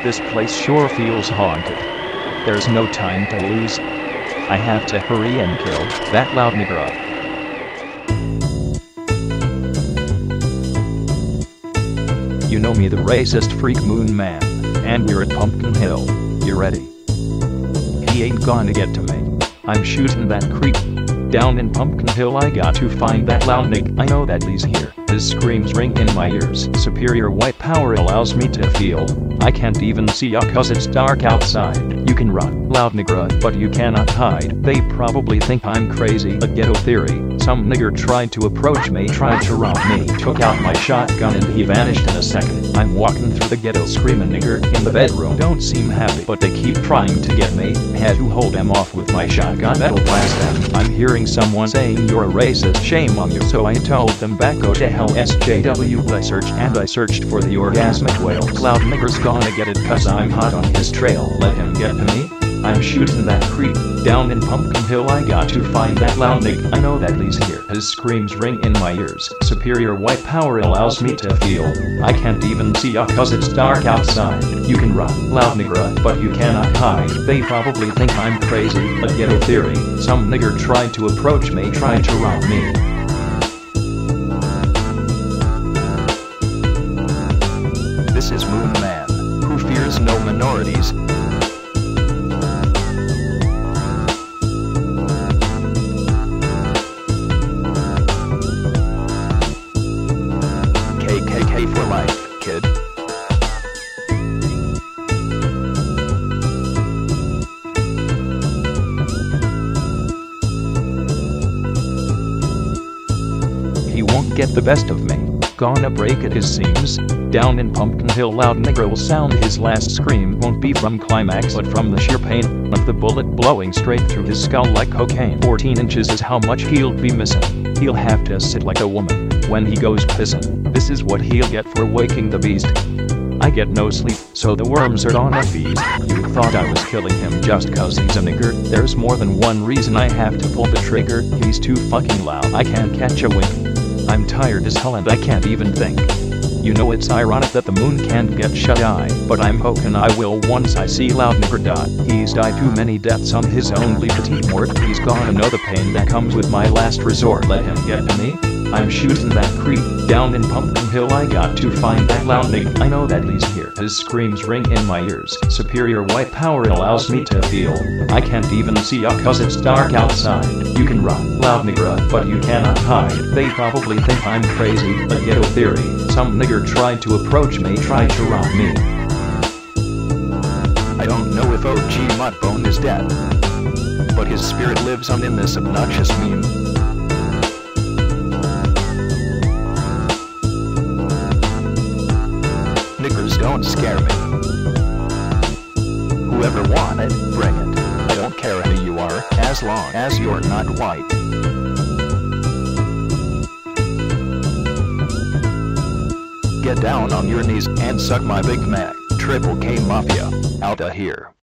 This place sure feels haunted. There's no time to lose. I have to hurry and kill that loud nigger up. You know me, the racist freak Moon Man, and we're at Pumpkin Hill. You ready? He ain't gonna get to me. I'm shooting that creep. Down in Pumpkin Hill I got to find that loud nig. I know that he's here. His screams ring in my ears. Superior white power allows me to feel. I can't even see ya cause it's dark outside. You can run, loud nigger, but you cannot hide. They probably think I'm crazy. A ghetto theory. Some nigger tried to approach me, tried to rob me. Took out my shotgun and he vanished in a second. I'm walking through the ghetto screaming nigger in the bedroom. Don't seem happy, but they keep trying to get me. Had to hold them off with my shotgun. That'll blast them. I'm hearing someone saying you're a racist. Shame on you. So I told them back go to hell SJW. I searched for the orgasmic whale. Loud nigger's gonna get it cause I'm hot on his trail. Let him get to me. I'm shooting that creep. Down in Pumpkin Hill I got to find that loud nig. I know that he's here. His screams ring in my ears. Superior white power allows me to feel. I can't even see ya cause it's dark outside. You can run, loud nigger, but you cannot hide. They probably think I'm crazy. A ghetto theory. Some nigger tried to approach me, tried to rob me. This is Moon Man, who fears no minorities. KKK for life, kid. He won't get the best of me. Gonna break at his seams. Down in Pumpkin Hill loud nigger will sound his last scream. Won't be from climax but from the sheer pain of the bullet blowing straight through his skull like cocaine. 14 inches is how much he'll be missing. He'll have to sit like a woman when he goes pissin'. This is what he'll get for waking the beast. I get no sleep, so the worms are gonna feast. You thought I was killing him just cause he's a nigger? There's more than one reason I have to pull the trigger. He's too fucking loud, I can't catch a wink. I'm tired as hell and I can't even think. You know it's ironic that the moon can't get shut-eye, but I'm hoping I will once I see loud nigger die. He's died too many deaths on his only petite mort. He's gonna know the pain that comes with my last resort. Let him get to me. I'm shooting that creep. Down in Pumpkin Hill I got to find that loud nig. I know that he's here. His screams ring in my ears. Superior white power allows me to feel. I can't even see ya cause it's dark outside. You can run, loud nigger, but you cannot hide. They probably think I'm crazy. A ghetto theory. Some nigger tried to approach me, tried to rob me. I don't know if OG Mudbone is dead, but his spirit lives on in this obnoxious meme. Niggers don't scare me. Whoever want it, bring it. I don't care who you are, as long as you're not white. Get down on your knees and suck my Big Mac. Triple K Mafia, outta here.